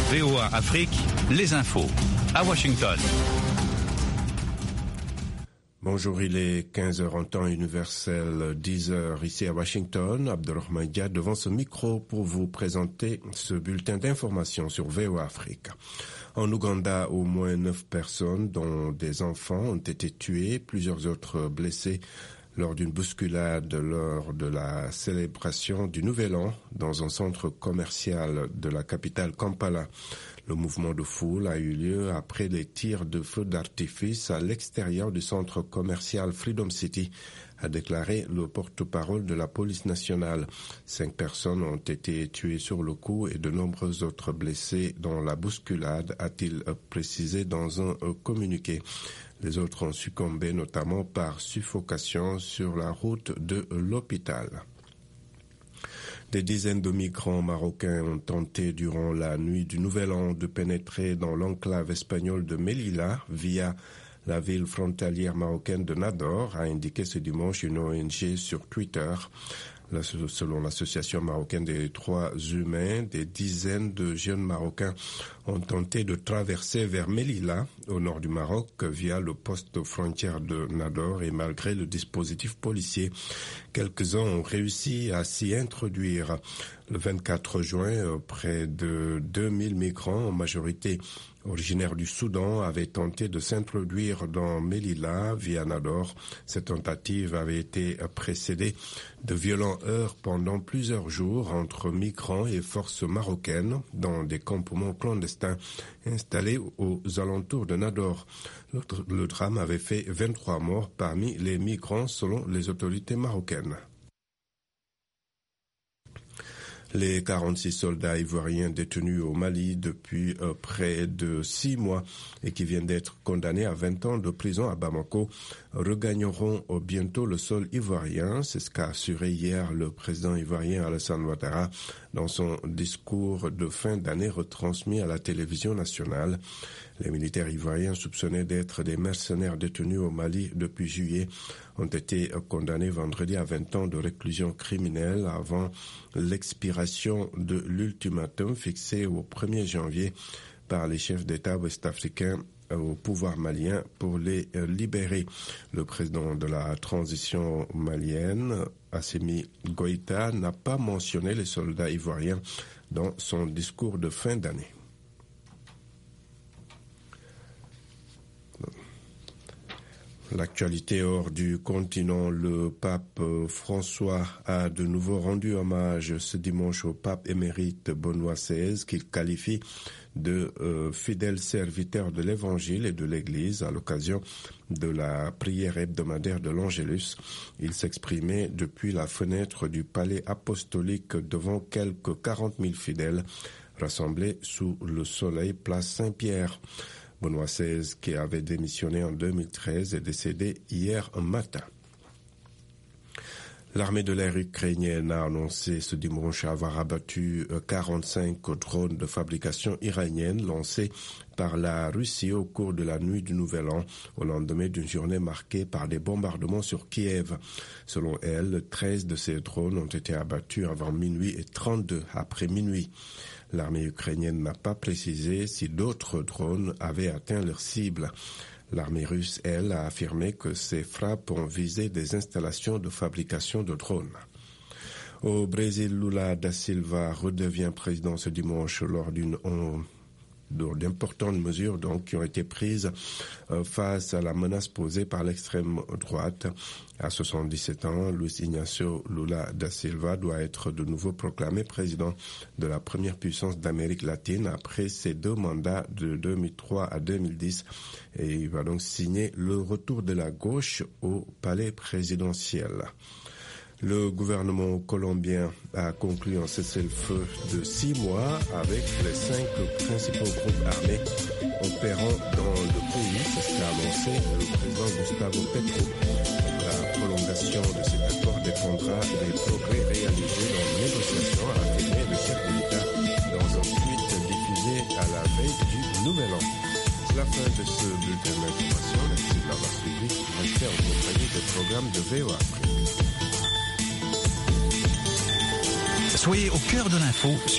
VOA Afrique, les infos. À Washington. Bonjour, il est 15h en temps universel, 10h ici à Washington. Abdelrahman Diad devant ce micro pour vous présenter ce bulletin d'information sur VOA Afrique. En Ouganda, au moins 9 personnes, dont des enfants, ont été tuées, plusieurs autres blessés lors d'une bousculade lors de la célébration du Nouvel An dans un centre commercial de la capitale Kampala. Le mouvement de foule a eu lieu après les tirs de feu d'artifice à l'extérieur du centre commercial Freedom City, a déclaré le porte-parole de la police nationale. 5 personnes ont été tuées sur le coup et de nombreux autres blessés dans la bousculade, a-t-il précisé dans un communiqué. Les autres ont succombé notamment par suffocation sur la route de l'hôpital. Des dizaines de migrants marocains ont tenté durant la nuit du Nouvel An de pénétrer dans l'enclave espagnole de Melilla via la ville frontalière marocaine de Nador, a indiqué ce dimanche une ONG sur Twitter. Selon l'association marocaine des droits humains, des dizaines de jeunes Marocains ont tenté de traverser vers Melilla, au nord du Maroc, via le poste frontière de Nador, et malgré le dispositif policier, quelques-uns ont réussi à s'y introduire. Le 24 juin, près de 2000 migrants, en majorité originaires du Soudan, avaient tenté de s'introduire dans Melilla via Nador. Cette tentative avait été précédée de violents heurts pendant plusieurs jours entre migrants et forces marocaines dans des campements clandestins installés aux alentours de Nador. Le drame avait fait 23 morts parmi les migrants selon les autorités marocaines. Les 46 soldats ivoiriens détenus au Mali depuis près de 6 mois et qui viennent d'être condamnés à 20 ans de prison à Bamako regagneront bientôt le sol ivoirien. C'est ce qu'a assuré hier le président ivoirien Alassane Ouattara dans son discours de fin d'année retransmis à la télévision nationale. Les militaires ivoiriens soupçonnés d'être des mercenaires détenus au Mali depuis juillet ont été condamnés vendredi à 20 ans de réclusion criminelle avant l'expiration de l'ultimatum fixé au 1er janvier par les chefs d'État ouest-africains au pouvoir malien pour les libérer. Le président de la transition malienne, Assimi Goïta, n'a pas mentionné les soldats ivoiriens dans son discours de fin d'année. L'actualité hors du continent, le pape François a de nouveau rendu hommage ce dimanche au pape émérite Benoît XVI, qu'il qualifie de fidèle serviteur de l'Évangile et de l'Église à l'occasion de la prière hebdomadaire de l'Angélus. Il s'exprimait depuis la fenêtre du palais apostolique devant quelques 40 000 fidèles rassemblés sous le soleil place Saint-Pierre. Benoît XVI, qui avait démissionné en 2013, est décédé hier matin. L'armée de l'air ukrainienne a annoncé ce dimanche avoir abattu 45 drones de fabrication iranienne lancés par la Russie au cours de la nuit du Nouvel An, au lendemain d'une journée marquée par des bombardements sur Kiev. Selon elle, 13 de ces drones ont été abattus avant minuit et 32 après minuit. L'armée ukrainienne n'a pas précisé si d'autres drones avaient atteint leur cible. L'armée russe, elle, a affirmé que ces frappes ont visé des installations de fabrication de drones. Au Brésil, Lula da Silva redevient président ce dimanche lors d'importantes mesures qui ont été prises face à la menace posée par l'extrême droite. À 77 ans, Luis Ignacio Lula da Silva doit être de nouveau proclamé président de la première puissance d'Amérique latine après ses 2 mandats de 2003 à 2010, et il va donc signer le retour de la gauche au palais présidentiel. Le gouvernement colombien a conclu un cessez-le-feu de 6 mois avec les 5 principaux groupes armés opérant dans le pays. C'est ce qu'a annoncé le président Gustavo Petro. La prolongation de cet accord dépendra des progrès réalisés dans les négociations, a affirmé le chef de l'État dans un tweet diffusé à la veille du Nouvel An. C'est la fin de ce bulletin d'information. Merci de l'avoir suivi. Restez en compagnie des programmes de VOA Afrique. Soyez au cœur de l'info